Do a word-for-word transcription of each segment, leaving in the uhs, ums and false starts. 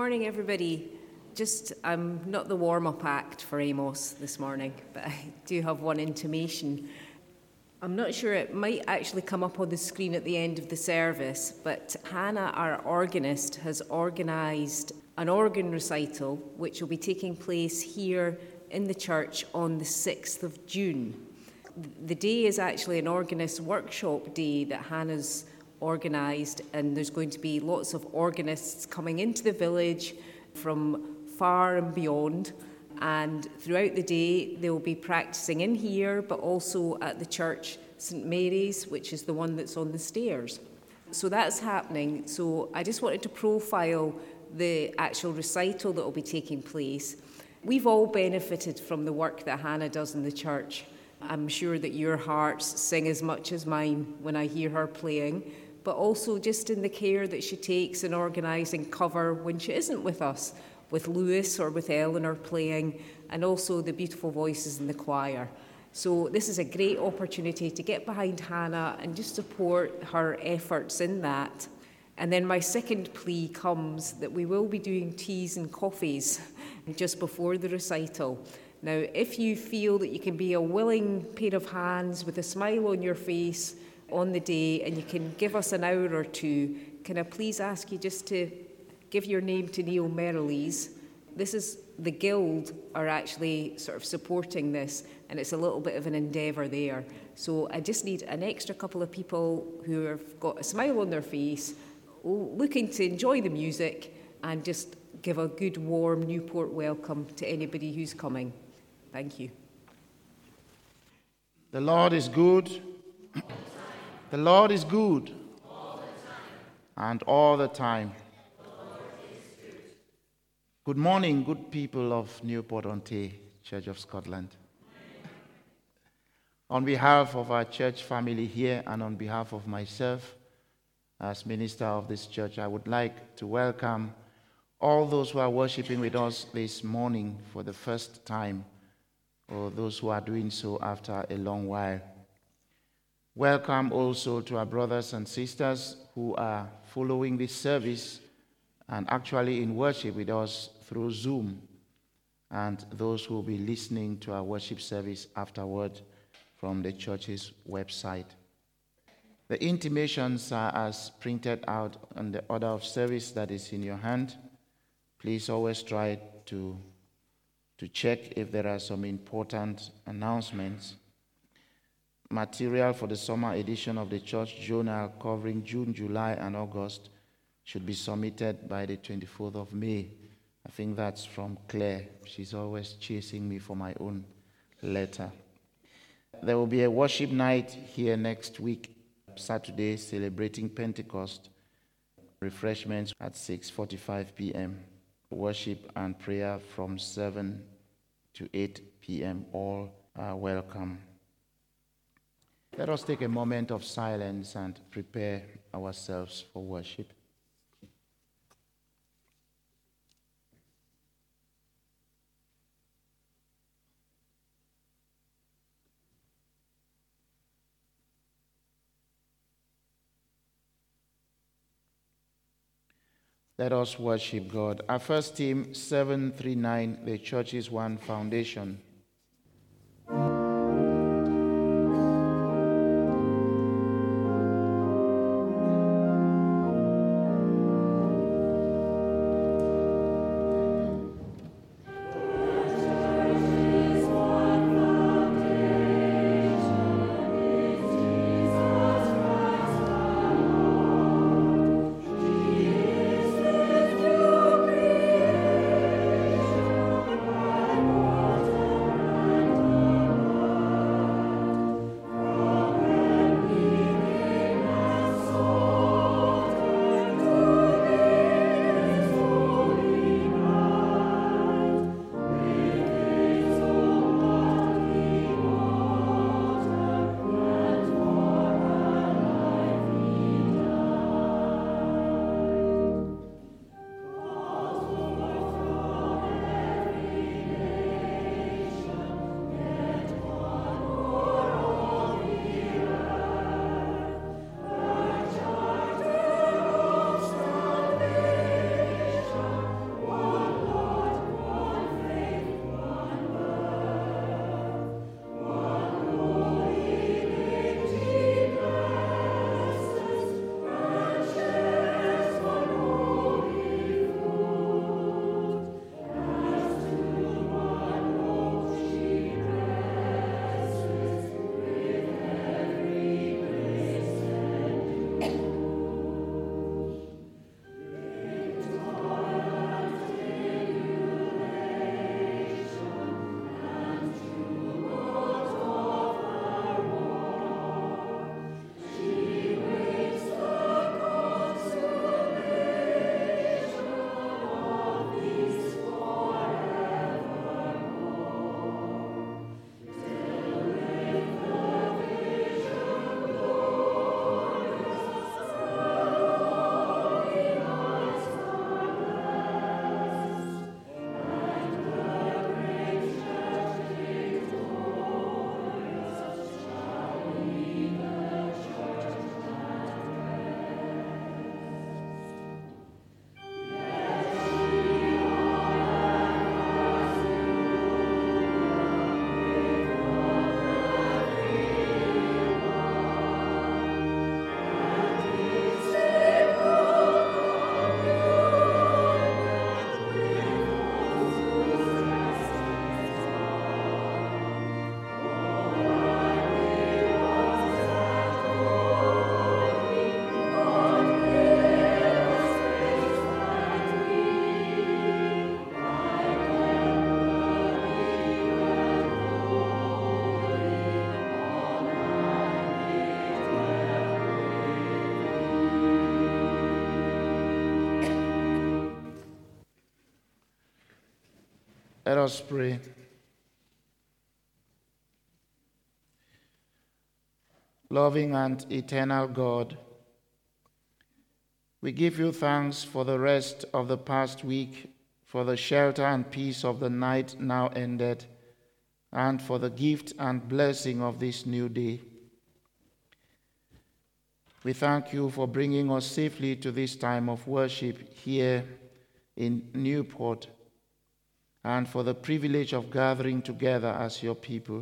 morning, everybody. Just, I'm not the warm-up act for Amos this morning, but I do have one intimation. I'm not sure, it might actually come up on the screen at the end of the service, but Hannah, our organist, has organised an organ recital which will be taking place here in the church on the sixth of June. The day is actually an organist workshop day that Hannah's organised, and there's going to be lots of organists coming into the village from far and beyond, and throughout the day they will be practising in here but also at the church St Mary's, which is the one that's on the stairs. So that's happening. So I just wanted to profile the actual recital that will be taking place. We've all benefited from the work that Hannah does in the church. I'm sure that your hearts sing as much as mine when I hear her playing, but also just in the care that she takes in organising cover when she isn't with us, with Lewis or with Eleanor playing, and also the beautiful voices in the choir. So this is a great opportunity to get behind Hannah and just support her efforts in that. And then my second plea comes that we will be doing teas and coffees just before the recital. Now, if you feel that you can be a willing pair of hands with a smile on your face on the day and you can give us an hour or two, can I please ask you just to give your name to Neil Merrilees? This is, the Guild are actually sort of supporting this, and it's a little bit of an endeavour there. So I just need an extra couple of people who have got a smile on their face, looking to enjoy the music, and just give a good warm Newport welcome to anybody who's coming. Thank you. The Lord is good. The Lord is good. All and all the time. Good morning, good people of Newport-on-Tay, Church of Scotland. On behalf of our church family here and on behalf of myself as minister of this church, I would like to welcome all those who are worshiping with us this morning for the first time, or those who are doing so after a long while. Welcome also to our brothers and sisters who are following this service and actually in worship with us through Zoom, and those who will be listening to our worship service afterward from the church's website. The intimations are as printed out on the order of service that is in your hand. Please always try to, to check if there are some important announcements. Material for the summer edition of the Church Journal covering June, July, and August should be submitted by the twenty-fourth of May. I think that's from Claire. She's always chasing me for my own letter. There will be a worship night here next week, Saturday, celebrating Pentecost. Refreshments at six forty-five p.m. Worship and prayer from seven to eight p.m. All are welcome. Let us take a moment of silence and prepare ourselves for worship. Let us worship God. Our first hymn, seven thirty-nine, The Church is One Foundation. Thank you. Let us pray. Loving and eternal God, we give you thanks for the rest of the past week, for the shelter and peace of the night now ended, and for the gift and blessing of this new day. We thank you for bringing us safely to this time of worship here in Newport, and for the privilege of gathering together as your people.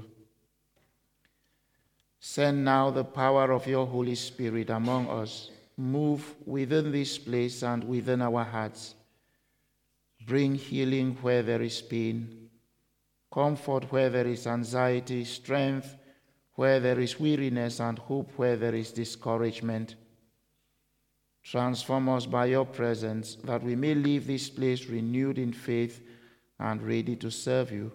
Send now the power of your Holy Spirit among us. Move within this place and within our hearts. Bring healing where there is pain, comfort where there is anxiety, strength where there is weariness, and hope where there is discouragement. Transform us by your presence, that we may leave this place renewed in faith and ready to serve you.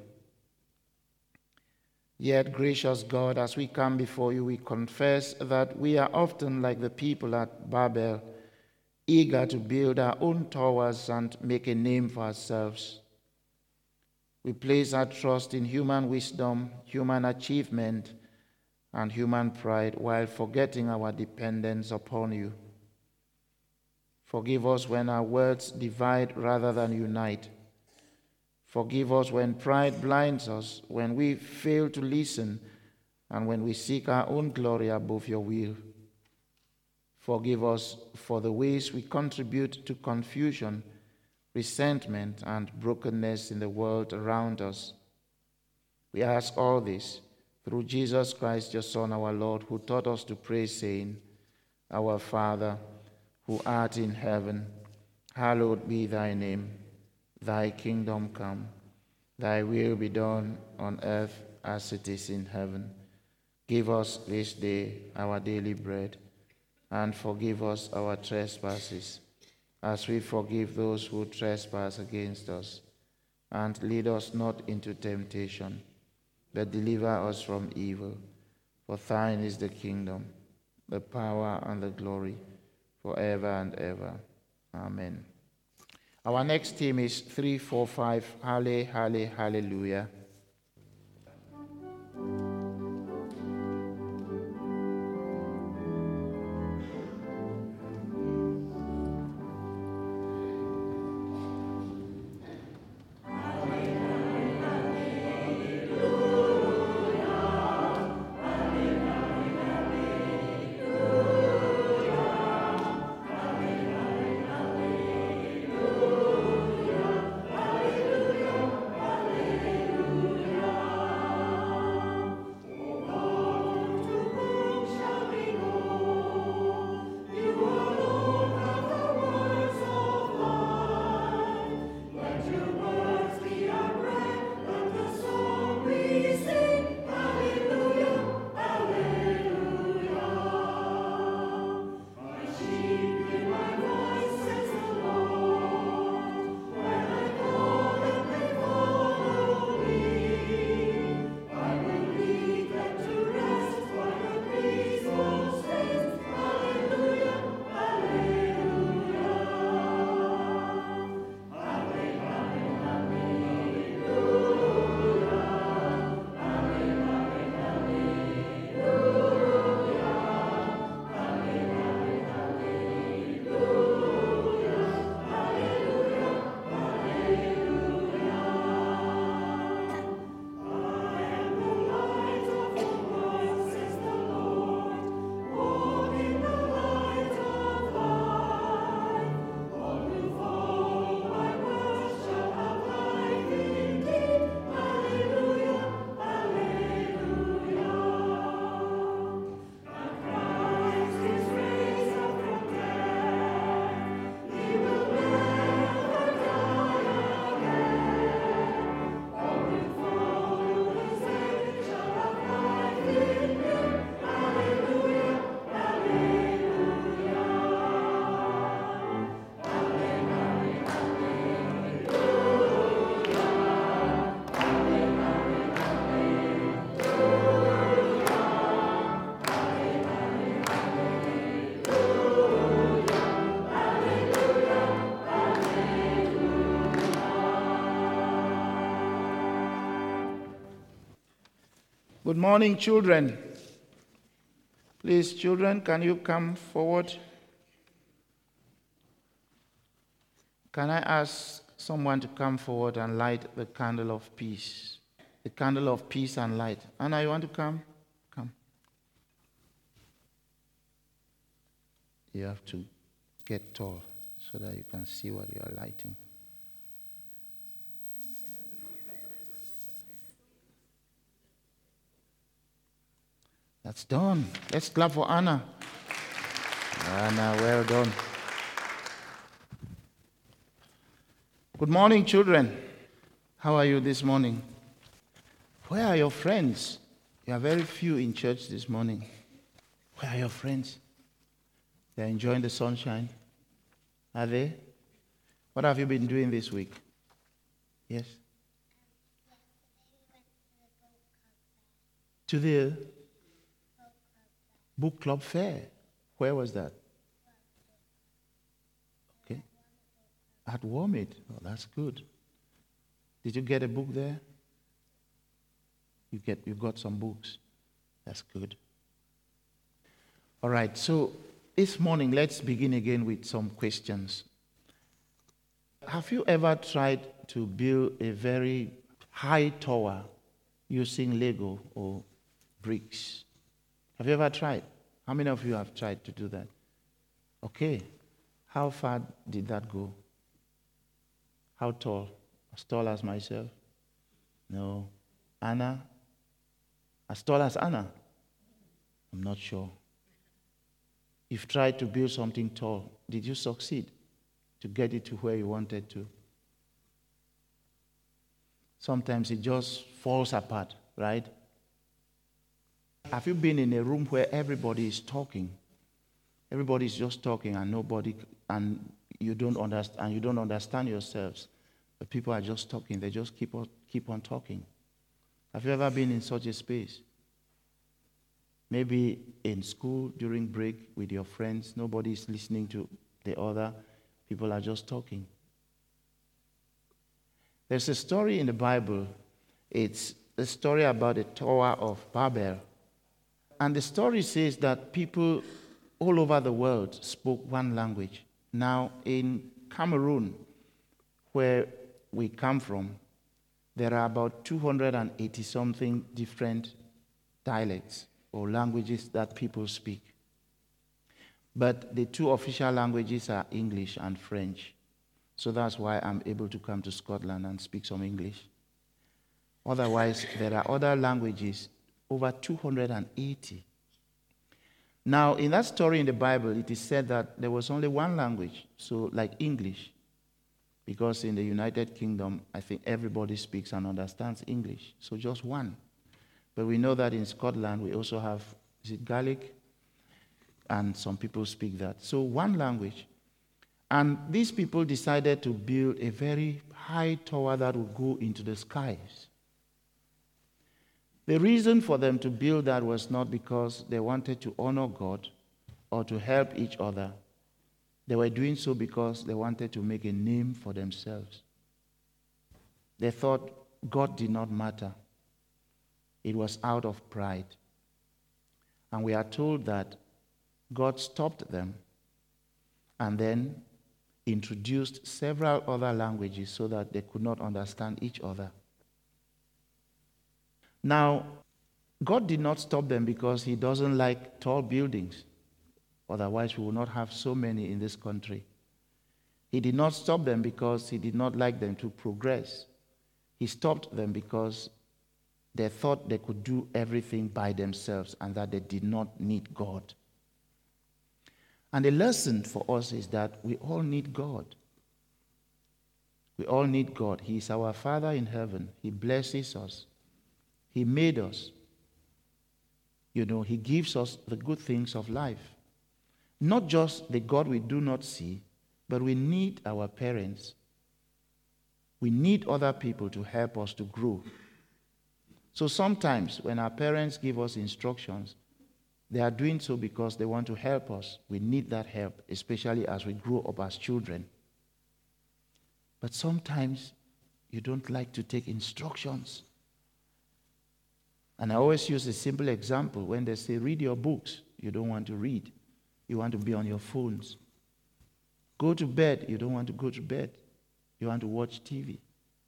Yet, gracious God, as we come before you, we confess that we are often like the people at Babel, eager to build our own towers and make a name for ourselves. We place our trust in human wisdom, human achievement, and human pride, while forgetting our dependence upon you. Forgive us when our words divide rather than unite. Forgive us when pride blinds us, when we fail to listen, and when we seek our own glory above your will. Forgive us for the ways we contribute to confusion, resentment, and brokenness in the world around us. We ask all this through Jesus Christ, your Son, our Lord, who taught us to pray, saying, Our Father, who art in heaven, hallowed be thy name. Thy kingdom come, thy will be done on earth as it is in heaven. Give us this day our daily bread, and forgive us our trespasses, as we forgive those who trespass against us. And lead us not into temptation, but deliver us from evil. For thine is the kingdom, the power, and the glory, forever and ever. Amen. Our next hymn is three four five, Halle, Halle, Hallelujah. Good morning, children. Please, children, can you come forward? Can I ask someone to come forward and light the candle of peace? The candle of peace and light. Anna, you want to come? Come. You have to get tall so that you can see what you are lighting. That's done. Let's clap for Anna. Anna, well done. Good morning, children. How are you this morning? Where are your friends? You are very few in church this morning. Where are your friends? They're enjoying the sunshine. Are they? What have you been doing this week? Yes? To the book club fair. Where was that? Okay. At Warmit. Oh, that's good. Did you get a book there? You get you got some books. That's good. All right, so this morning let's begin again with some questions. Have you ever tried to build a very high tower using Lego or bricks? Have you ever tried? How many of you have tried to do that? Okay. How far did that go? How tall? As tall as myself? No. Anna? As tall as Anna? I'm not sure. You've tried to build something tall. Did you succeed to get it to where you wanted to? Sometimes it just falls apart, right? Have you been in a room where everybody is talking? Everybody is just talking and nobody, and you don't understand, and you don't understand yourselves. The people are just talking. They just keep on, keep on talking. Have you ever been in such a space? Maybe in school during break with your friends, nobody is listening to the other. People are just talking. There's a story in the Bible. It's a story about the Tower of Babel. And the story says that people all over the world spoke one language. Now, in Cameroon, where we come from, there are about two hundred eighty something different dialects or languages that people speak. But the two official languages are English and French. So that's why I'm able to come to Scotland and speak some English. Otherwise, there are other languages, over two hundred eighty. Now, in that story in the Bible, it is said that there was only one language, so like English. Because in the United Kingdom, I think everybody speaks and understands English. So just one. But we know that in Scotland, we also have, is it Gaelic? And some people speak that. So one language. And these people decided to build a very high tower that would go into the skies. The reason for them to build that was not because they wanted to honor God or to help each other. They were doing so because they wanted to make a name for themselves. They thought God did not matter. It was out of pride. And we are told that God stopped them and then introduced several other languages so that they could not understand each other. Now, God did not stop them because he doesn't like tall buildings. Otherwise, we would not have so many in this country. He did not stop them because he did not like them to progress. He stopped them because they thought they could do everything by themselves and that they did not need God. And the lesson for us is that we all need God. We all need God. He is our Father in heaven. He blesses us. He made us. You know, he gives us the good things of life. Not just the God we do not see, but we need our parents. We need other people to help us to grow. So sometimes when our parents give us instructions, they are doing so because they want to help us. We need that help, especially as we grow up as children. But sometimes you don't like to take instructions. And I always use a simple example. When they say, read your books, you don't want to read. You want to be on your phones. Go to bed, you don't want to go to bed. You want to watch T V.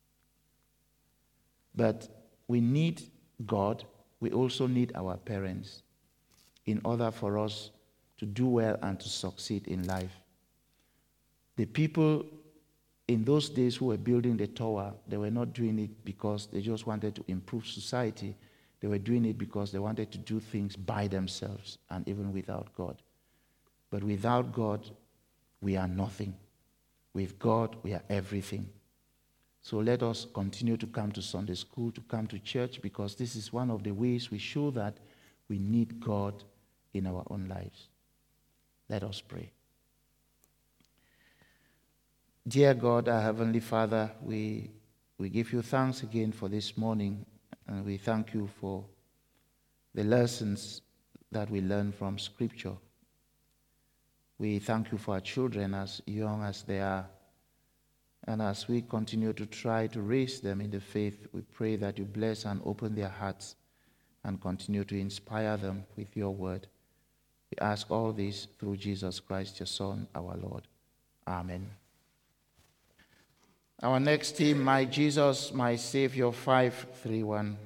But we need God. We also need our parents in order for us to do well and to succeed in life. The people in those days who were building the tower, they were not doing it because they just wanted to improve society. They were doing it because they wanted to do things by themselves and even without God. But without God, we are nothing. With God, we are everything. So let us continue to come to Sunday school, to come to church, because this is one of the ways we show that we need God in our own lives. Let us pray. Dear God, our Heavenly Father, we, we give you thanks again for this morning, and we thank you for the lessons that we learn from Scripture. We thank you for our children, as young as they are, and as we continue to try to raise them in the faith, we pray that you bless and open their hearts and continue to inspire them with your word. We ask all this through Jesus Christ, your Son, our Lord. Amen. Our next hymn, My Jesus, My Savior, five three one.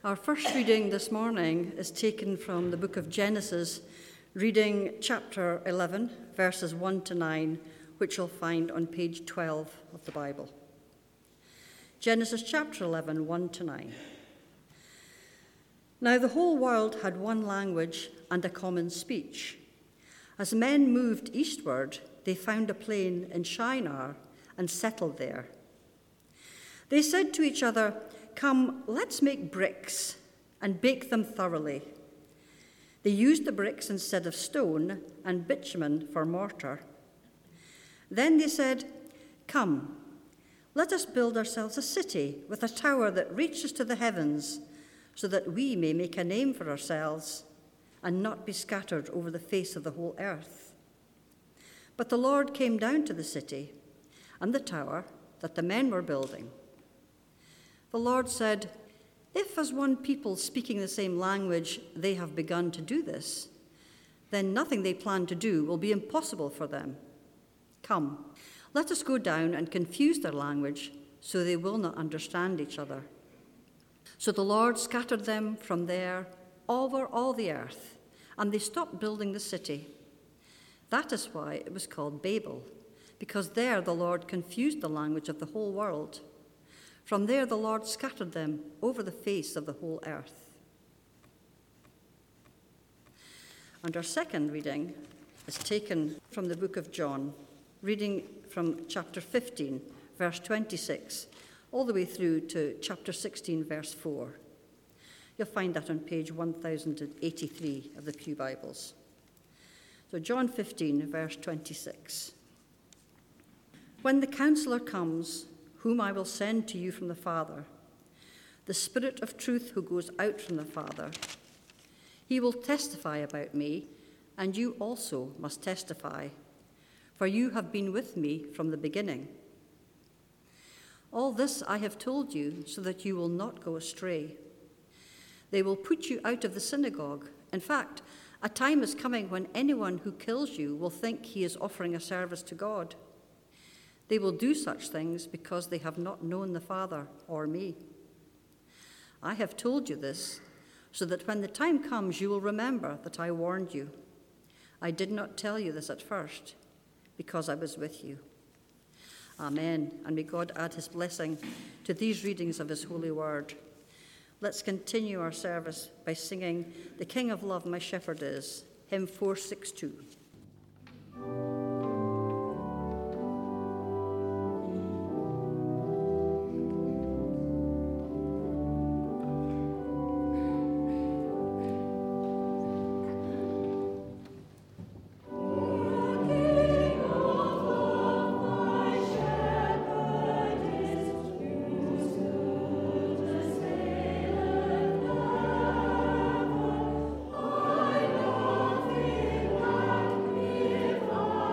Our first reading this morning is taken from the book of Genesis, reading chapter eleven, verses one to nine, which you'll find on page twelve of the Bible. Genesis chapter eleven, one to nine. Now the whole world had one language and a common speech. As men moved eastward, they found a plain in Shinar and settled there. They said to each other, "Come, let's make bricks and bake them thoroughly." They used the bricks instead of stone and bitumen for mortar. Then they said, "Come, let us build ourselves a city with a tower that reaches to the heavens, so that we may make a name for ourselves and not be scattered over the face of the whole earth." But the Lord came down to the city and the tower that the men were building. The Lord said, "If as one people speaking the same language they have begun to do this, then nothing they plan to do will be impossible for them. Come, let us go down and confuse their language so they will not understand each other." So the Lord scattered them from there over all the earth, and they stopped building the city. That is why it was called Babel, because there the Lord confused the language of the whole world. From there the Lord scattered them over the face of the whole earth. And our second reading is taken from the book of John, reading from chapter fifteen, verse twenty-six, all the way through to chapter sixteen, verse four. You'll find that on page one thousand eighty-three of the Pew Bibles. So John fifteen, verse twenty-six. "When the Counselor comes, whom I will send to you from the Father, the Spirit of truth who goes out from the Father, he will testify about me, and you also must testify, for you have been with me from the beginning. All this I have told you so that you will not go astray. They will put you out of the synagogue. In fact, a time is coming when anyone who kills you will think he is offering a service to God. They will do such things because they have not known the Father or me. I have told you this so that when the time comes you will remember that I warned you. I did not tell you this at first because I was with you." Amen. And may God add his blessing to these readings of his holy word. Let's continue our service by singing "The King of Love, My Shepherd Is," hymn four sixty-two. I love thee like me.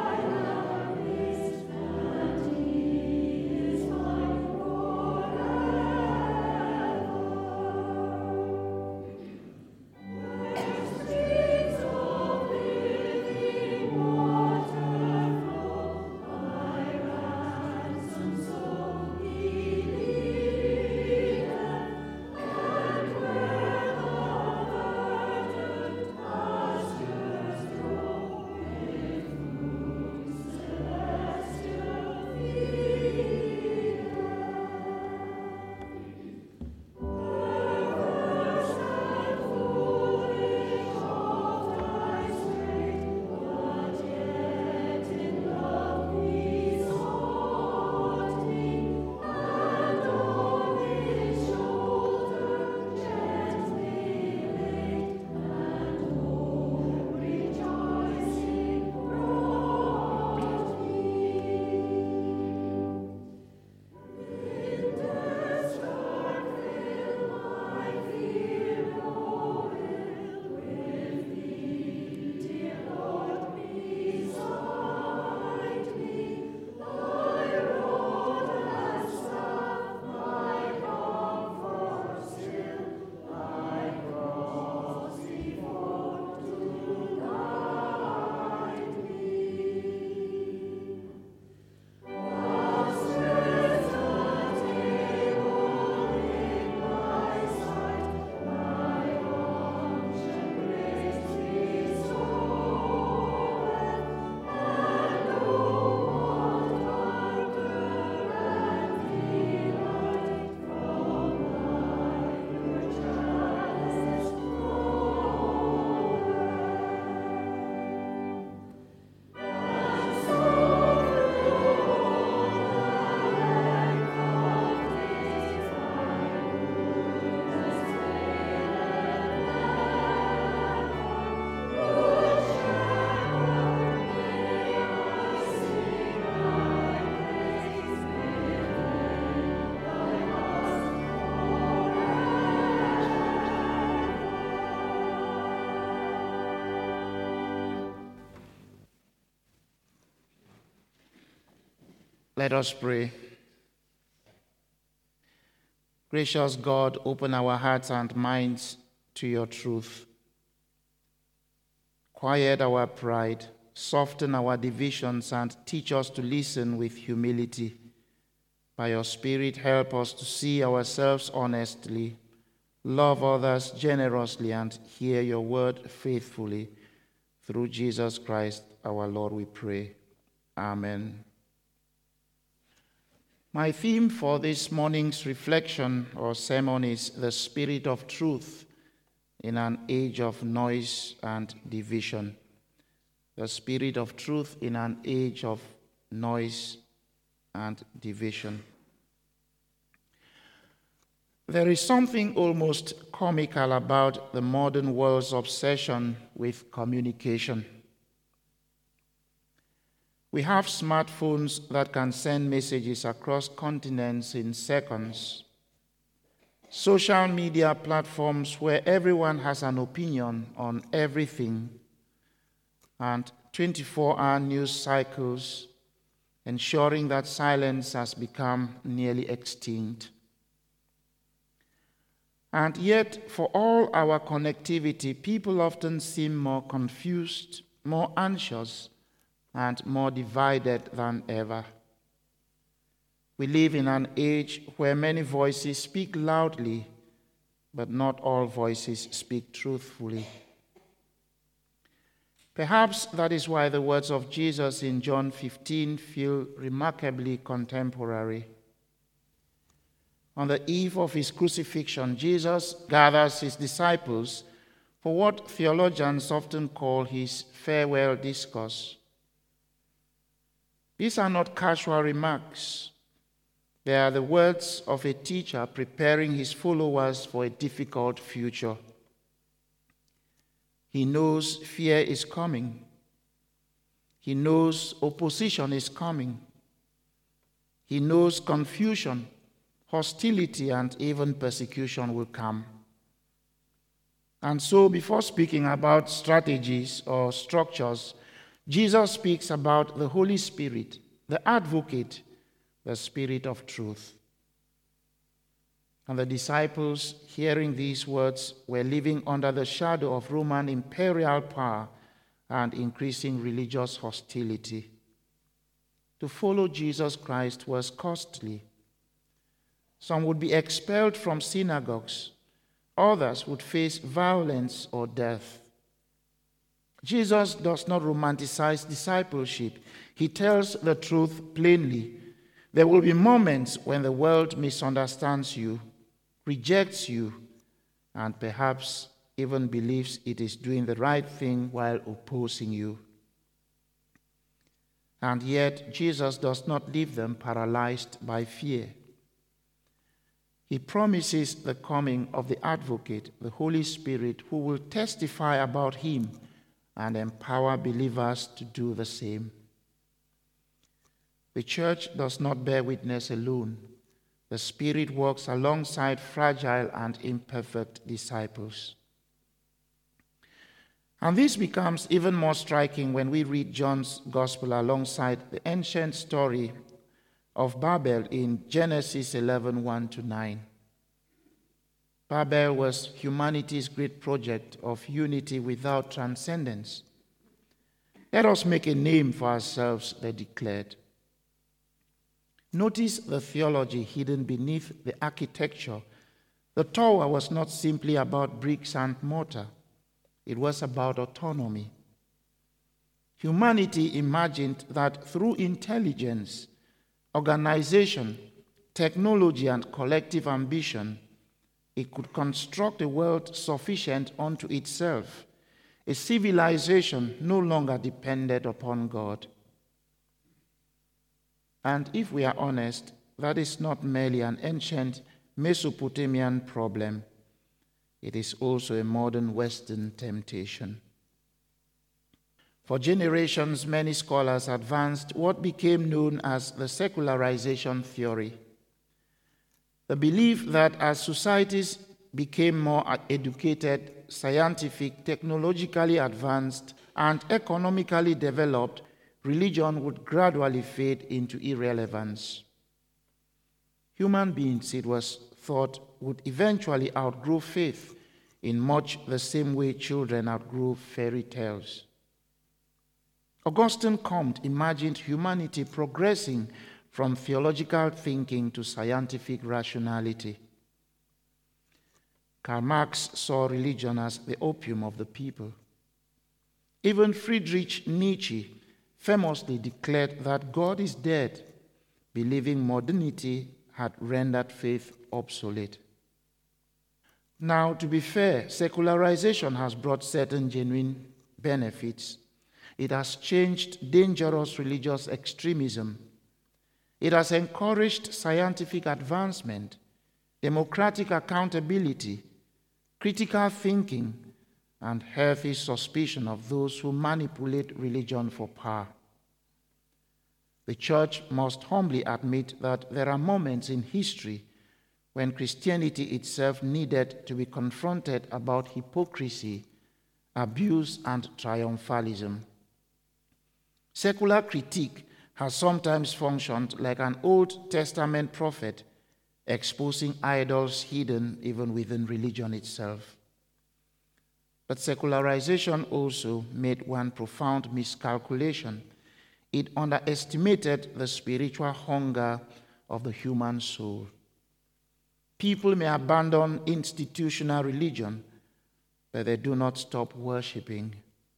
Let us pray. Gracious God, open our hearts and minds to your truth. Quiet our pride, soften our divisions, and teach us to listen with humility. By your Spirit, help us to see ourselves honestly, love others generously, and hear your word faithfully. Through Jesus Christ, our Lord, we pray. Amen. My theme for this morning's reflection or sermon is the spirit of truth in an age of noise and division. The spirit of truth in an age of noise and division. There is something almost comical about the modern world's obsession with communication. We have smartphones that can send messages across continents in seconds. Social media platforms where everyone has an opinion on everything, and twenty-four hour news cycles ensuring that silence has become nearly extinct. And yet, for all our connectivity, people often seem more confused, more anxious, and more divided than ever. We live in an age where many voices speak loudly, but not all voices speak truthfully. Perhaps that is why the words of Jesus in John fifteen feel remarkably contemporary. On the eve of his crucifixion, Jesus gathers his disciples for what theologians often call his farewell discourse. These are not casual remarks. They are the words of a teacher preparing his followers for a difficult future. He knows fear is coming. He knows opposition is coming. He knows confusion, hostility, and even persecution will come. And so, before speaking about strategies or structures, Jesus speaks about the Holy Spirit, the advocate, the Spirit of truth. And the disciples, hearing these words, were living under the shadow of Roman imperial power and increasing religious hostility. To follow Jesus Christ was costly. Some would be expelled from synagogues. Others would face violence or death. Jesus does not romanticize discipleship. He tells the truth plainly. There will be moments when the world misunderstands you, rejects you, and perhaps even believes it is doing the right thing while opposing you. And yet, Jesus does not leave them paralyzed by fear. He promises the coming of the advocate, the Holy Spirit, who will testify about him and empower believers to do the same. The church does not bear witness alone. The Spirit works alongside fragile and imperfect disciples. And this becomes even more striking when we read John's Gospel alongside the ancient story of Babel in Genesis eleven, one to nine. Babel was humanity's great project of unity without transcendence. Let us make a name for ourselves, they declared. Notice the theology hidden beneath the architecture. The tower was not simply about bricks and mortar. It was about autonomy. Humanity imagined that through intelligence, organization, technology, and collective ambition, it could construct a world sufficient unto itself, a civilization no longer dependent upon God. And if we are honest, that is not merely an ancient Mesopotamian problem. It is also a modern Western temptation. For generations, many scholars advanced what became known as the secularization theory. The belief that as societies became more educated, scientific, technologically advanced, and economically developed, religion would gradually fade into irrelevance. Human beings, it was thought, would eventually outgrow faith in much the same way children outgrow fairy tales. Auguste Comte imagined humanity progressing from theological thinking to scientific rationality. Karl Marx saw religion as the opium of the people. Even Friedrich Nietzsche famously declared that God is dead, believing modernity had rendered faith obsolete. Now, to be fair, secularization has brought certain genuine benefits. It has changed dangerous religious extremism. It has encouraged scientific advancement, democratic accountability, critical thinking, and healthy suspicion of those who manipulate religion for power. The Church must humbly admit that there are moments in history when Christianity itself needed to be confronted about hypocrisy, abuse, and triumphalism. Secular critique has sometimes functioned like an Old Testament prophet exposing idols hidden even within religion itself. But secularization also made one profound miscalculation. It underestimated the spiritual hunger of the human soul. People may abandon institutional religion, but they do not stop worshiping.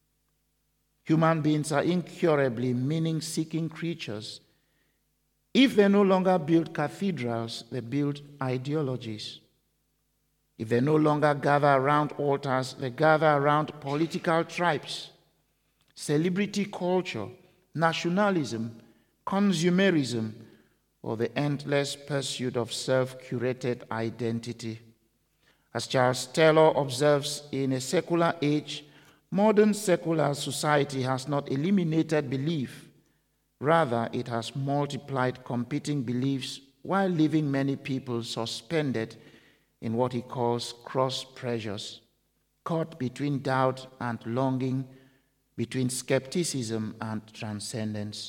Human beings are incurably meaning-seeking creatures. If they no longer build cathedrals, they build ideologies. If they no longer gather around altars, they gather around political tribes, celebrity culture, nationalism, consumerism, or the endless pursuit of self-curated identity. As Charles Taylor observes, in a secular age, modern secular society has not eliminated belief. Rather, it has multiplied competing beliefs while leaving many people suspended in what he calls cross pressures, caught between doubt and longing, between skepticism and transcendence.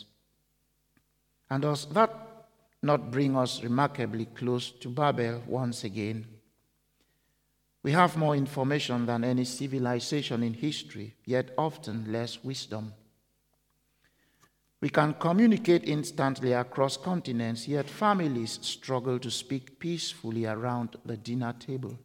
And does that not bring us remarkably close to Babel once again? We have more information than any civilization in history, yet often less wisdom. We can communicate instantly across continents, yet families struggle to speak peacefully around the dinner table.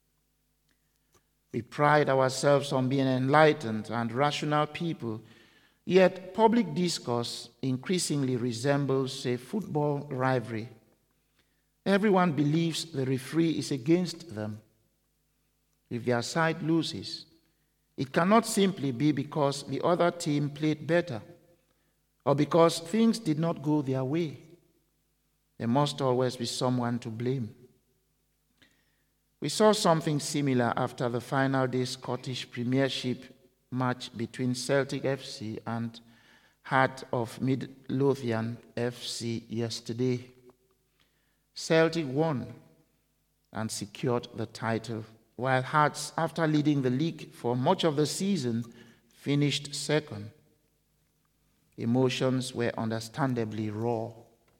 We pride ourselves on being enlightened and rational people, yet public discourse increasingly resembles a football rivalry. Everyone believes the referee is against them. If their side loses, it cannot simply be because the other team played better or because things did not go their way. There must always be someone to blame. We saw something similar after the final day Scottish Premiership match between Celtic F C and Heart of Midlothian F C yesterday. Celtic won and secured the title, while Hearts, after leading the league for much of the season, finished second. Emotions were understandably raw.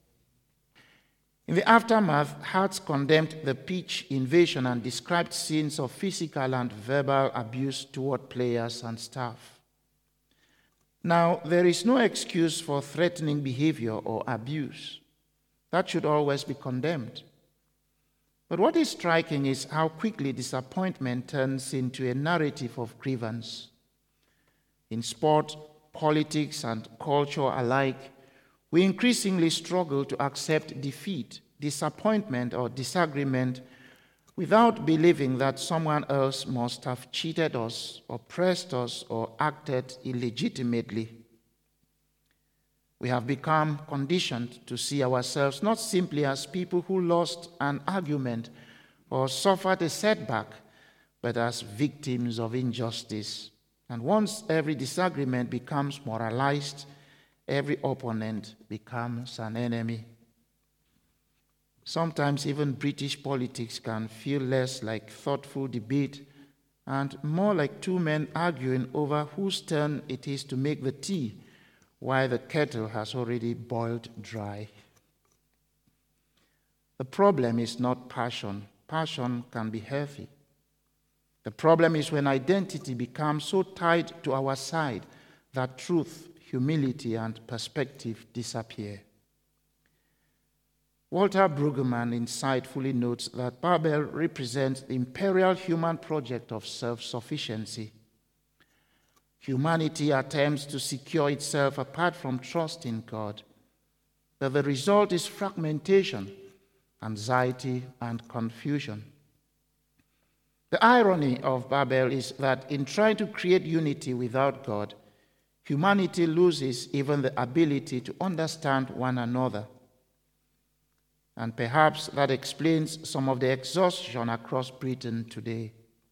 In the aftermath, Hearts condemned the pitch invasion and described scenes of physical and verbal abuse toward players and staff. Now, there is no excuse for threatening behavior or abuse. That should always be condemned. But what is striking is how quickly disappointment turns into a narrative of grievance. In sport, politics, and culture alike, we increasingly struggle to accept defeat, disappointment, or disagreement without believing that someone else must have cheated us, oppressed us, or acted illegitimately. We have become conditioned to see ourselves not simply as people who lost an argument or suffered a setback, but as victims of injustice. And once every disagreement becomes moralized, every opponent becomes an enemy. Sometimes even British politics can feel less like thoughtful debate and more like two men arguing over whose turn it is to make the tea while the kettle has already boiled dry. The problem is not passion. Passion can be healthy. The problem is when identity becomes so tied to our side that truth, humility, and perspective disappear. Walter Brueggemann insightfully notes that Babel represents the imperial human project of self-sufficiency. Humanity attempts to secure itself apart from trust in God, but the result is fragmentation, anxiety, and confusion. The irony of Babel is that in trying to create unity without God, humanity loses even the ability to understand one another. And perhaps that explains some of the exhaustion across Britain today.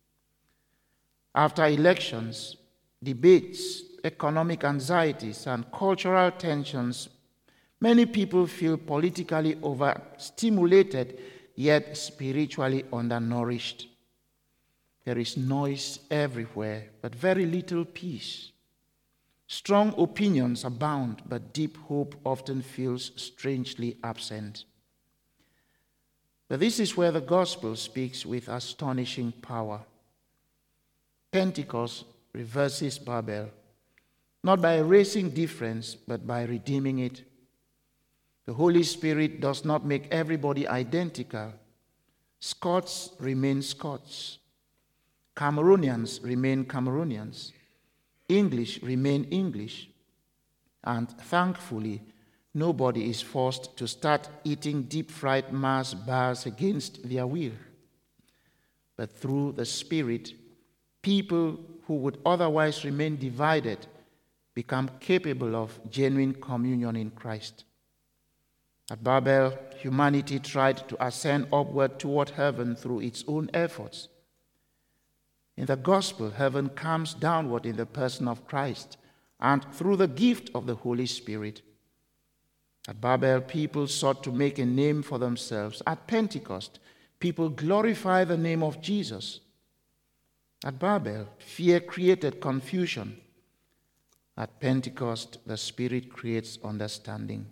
After elections, debates, economic anxieties, and cultural tensions, many people feel politically overstimulated, yet spiritually undernourished. There is noise everywhere, but very little peace. Strong opinions abound, but deep hope often feels strangely absent. But this is where the gospel speaks with astonishing power. Pentecost reverses Babel, not by erasing difference, but by redeeming it. The Holy Spirit does not make everybody identical. Scots remain Scots. Cameroonians remain Cameroonians. English remain English. And thankfully, nobody is forced to start eating deep-fried Mars bars against their will. But through the Spirit, people who would otherwise remain divided become capable of genuine communion in Christ. At Babel, humanity tried to ascend upward toward heaven through its own efforts. In the gospel, heaven comes downward in the person of Christ and through the gift of the Holy Spirit. At Babel, people sought to make a name for themselves. At Pentecost, people glorify the name of Jesus. At Babel, fear created confusion. At Pentecost, the Spirit creates understanding.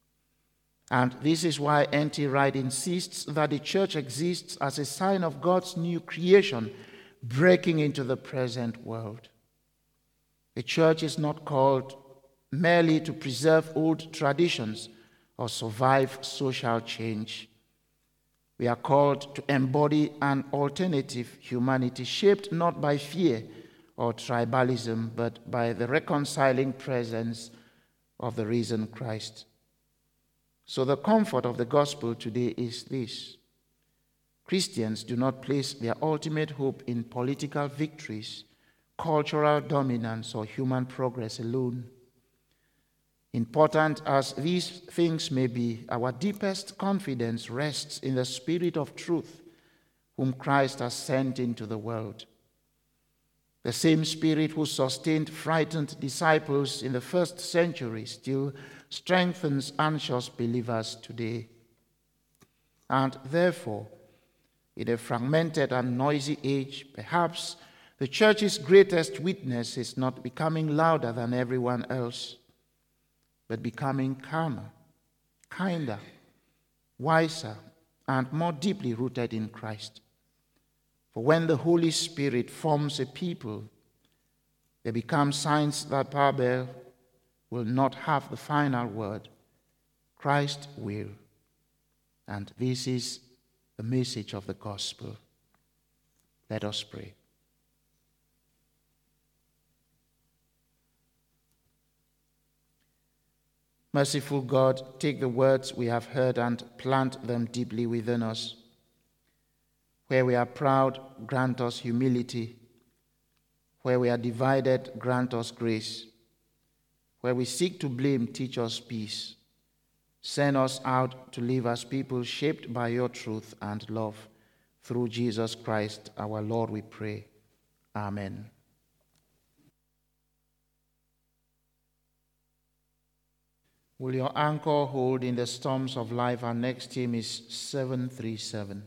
And this is why N T Wright insists that the church exists as a sign of God's new creation breaking into the present world. The church is not called merely to preserve old traditions or survive social change. We are called to embody an alternative humanity shaped not by fear or tribalism, but by the reconciling presence of the risen Christ. So the comfort of the gospel today is this: Christians do not place their ultimate hope in political victories, cultural dominance, or human progress alone. Important as these things may be, our deepest confidence rests in the Spirit of truth, whom Christ has sent into the world. The same Spirit who sustained frightened disciples in the first century still strengthens anxious believers today. And therefore, in a fragmented and noisy age, perhaps the church's greatest witness is not becoming louder than everyone else, but becoming calmer, kinder, wiser, and more deeply rooted in Christ. For when the Holy Spirit forms a people, they become signs that Babel will not have the final word. Christ will. And this is the message of the gospel. Let us pray. Merciful God, take the words we have heard and plant them deeply within us. Where we are proud, grant us humility. Where we are divided, grant us grace. Where we seek to blame, teach us peace. Send us out to live as people shaped by your truth and love. Through Jesus Christ, our Lord, we pray. Amen. Will your anchor hold in the storms of life? Our next hymn is seven three seven.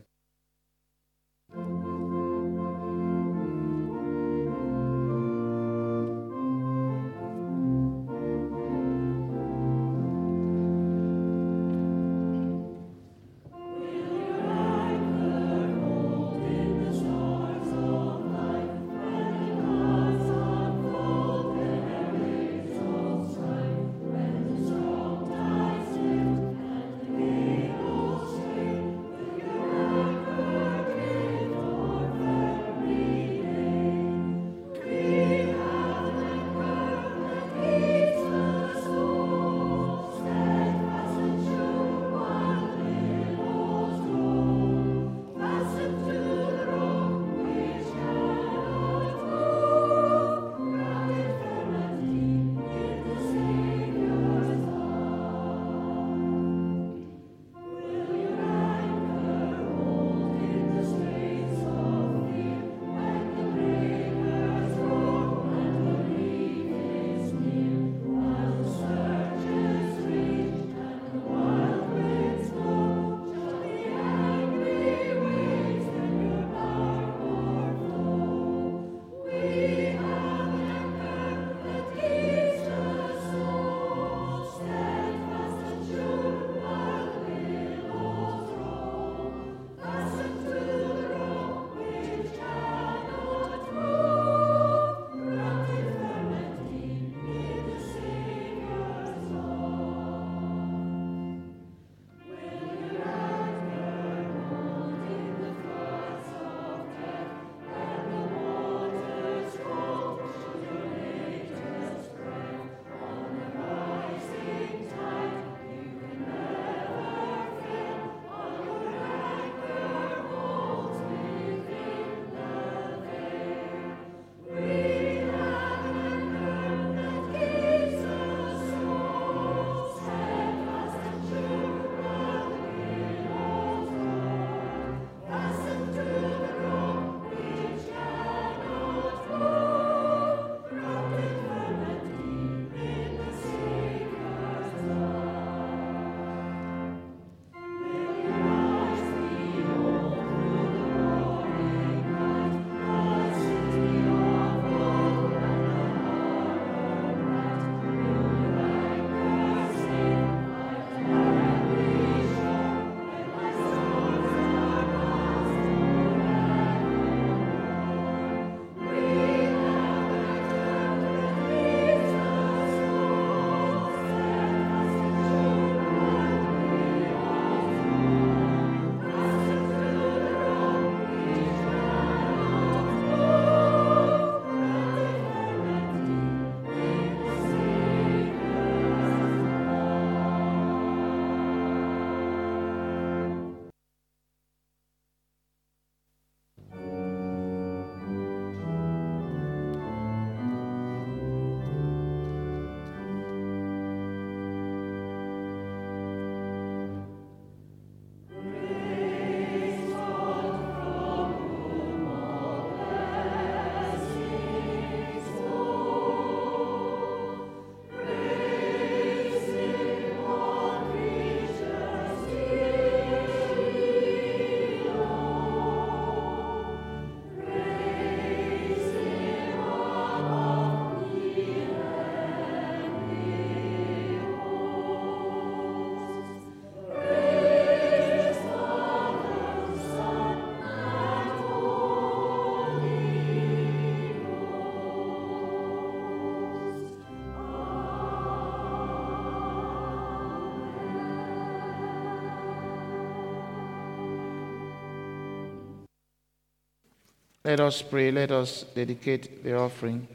Let us pray. Let us dedicate the offering.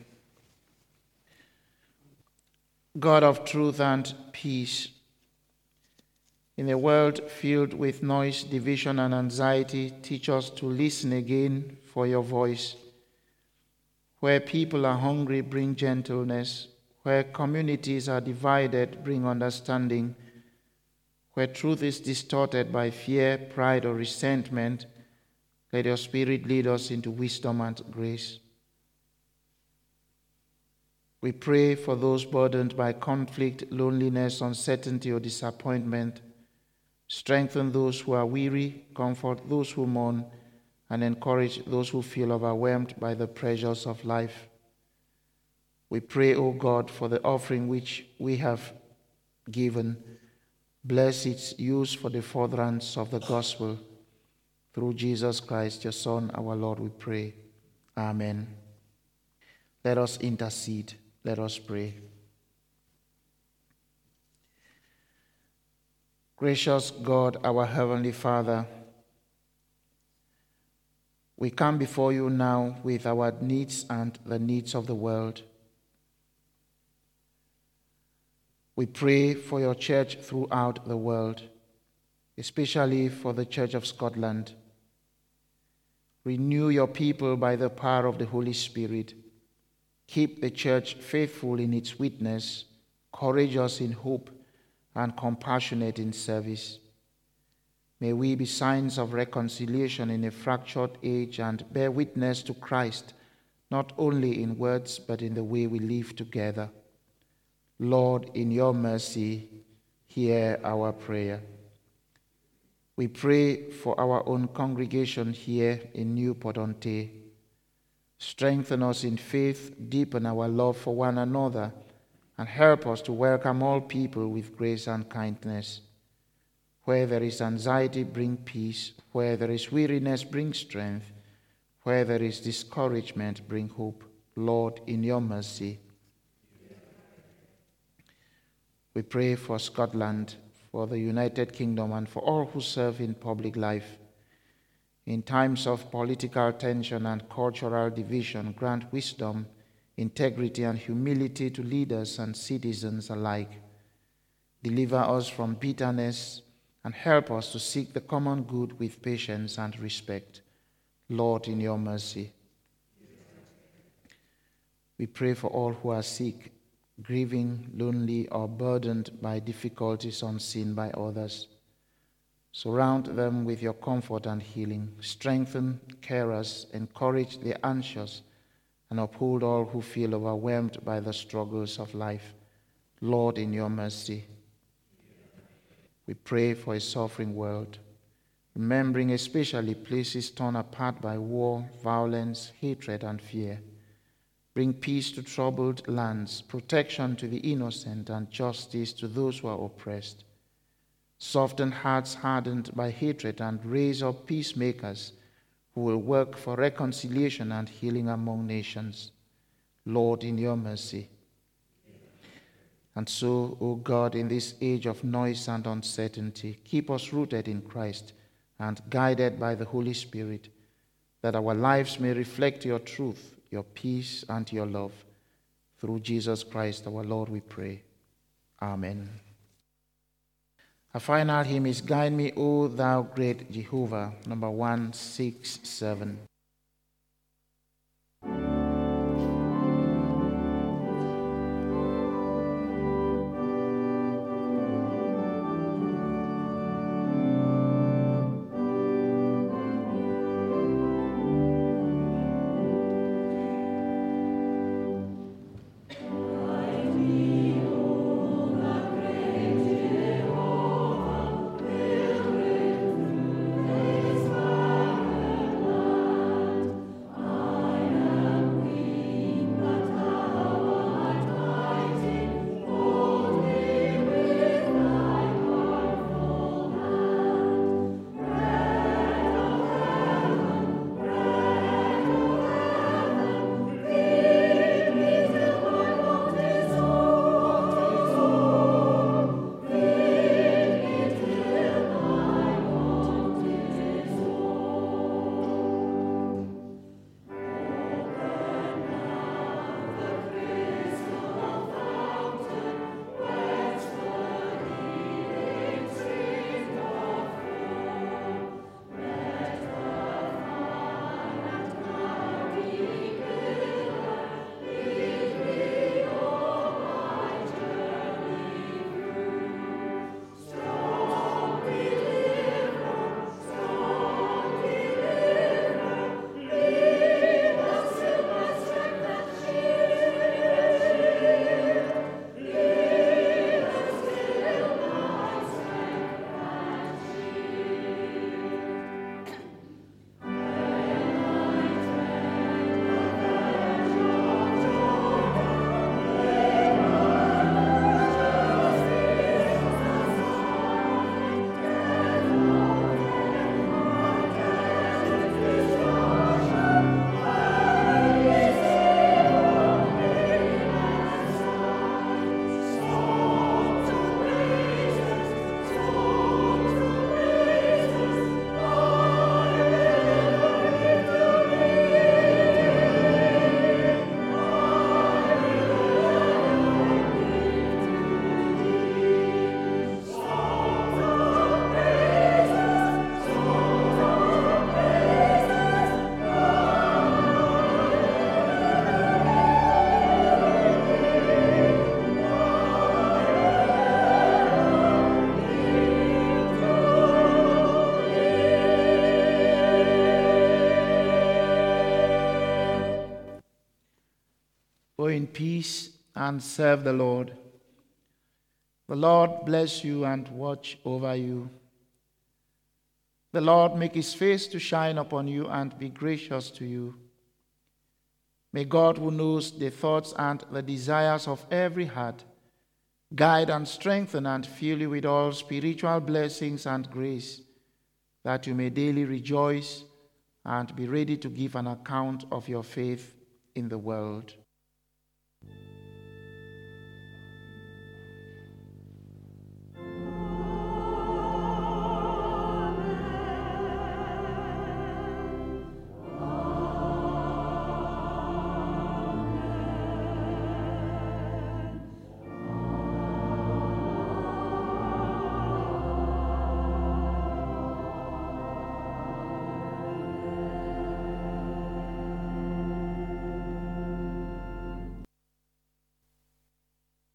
God of truth and peace, in a world filled with noise, division, and anxiety, teach us to listen again for your voice. Where people are hungry, bring gentleness. Where communities are divided, bring understanding. Where truth is distorted by fear, pride, or resentment, let your Spirit lead us into wisdom and grace. We pray for those burdened by conflict, loneliness, uncertainty, or disappointment. Strengthen those who are weary, comfort those who mourn, and encourage those who feel overwhelmed by the pressures of life. We pray, O God, for the offering which we have given. Bless its use for the furtherance of the gospel. Through Jesus Christ, your Son, our Lord, we pray. Amen. Let us intercede. Let us pray. Gracious God, our Heavenly Father, we come before you now with our needs and the needs of the world. We pray for your church throughout the world, especially for the Church of Scotland. Renew your people by the power of the Holy Spirit. Keep the church faithful in its witness, courageous in hope, and compassionate in service. May we be signs of reconciliation in a fractured age and bear witness to Christ, not only in words, but in the way we live together. Lord, in your mercy, hear our prayer. We pray for our own congregation here in Newport-on-Tay. Strengthen us in faith, deepen our love for one another, and help us to welcome all people with grace and kindness. Where there is anxiety, bring peace. Where there is weariness, bring strength. Where there is discouragement, bring hope. Lord, in your mercy. We pray for Scotland, for the United Kingdom, and for all who serve in public life. In times of political tension and cultural division, grant wisdom, integrity, and humility to leaders and citizens alike. Deliver us from bitterness and help us to seek the common good with patience and respect. Lord, in your mercy. We pray for all who are sick, grieving, lonely, or burdened by difficulties unseen by others. Surround them with your comfort and healing. Strengthen carers, encourage the anxious, and uphold all who feel overwhelmed by the struggles of life. Lord, in your mercy. We pray for a suffering world, remembering especially places torn apart by war, violence, hatred, and fear. Bring peace to troubled lands, protection to the innocent, and justice to those who are oppressed. Soften hearts hardened by hatred and raise up peacemakers who will work for reconciliation and healing among nations. Lord, in your mercy. And so, O God, in this age of noise and uncertainty, keep us rooted in Christ and guided by the Holy Spirit, that our lives may reflect your truth, your peace, and your love. Through Jesus Christ our Lord we pray. Amen. Our final hymn is Guide Me, O Thou Great Jehovah, number one sixty-seven. Thank Go in peace and serve the Lord. The Lord bless you and watch over you. The Lord make his face to shine upon you and be gracious to you. May God, who knows the thoughts and the desires of every heart, guide and strengthen and fill you with all spiritual blessings and grace, that you may daily rejoice and be ready to give an account of your faith in the world.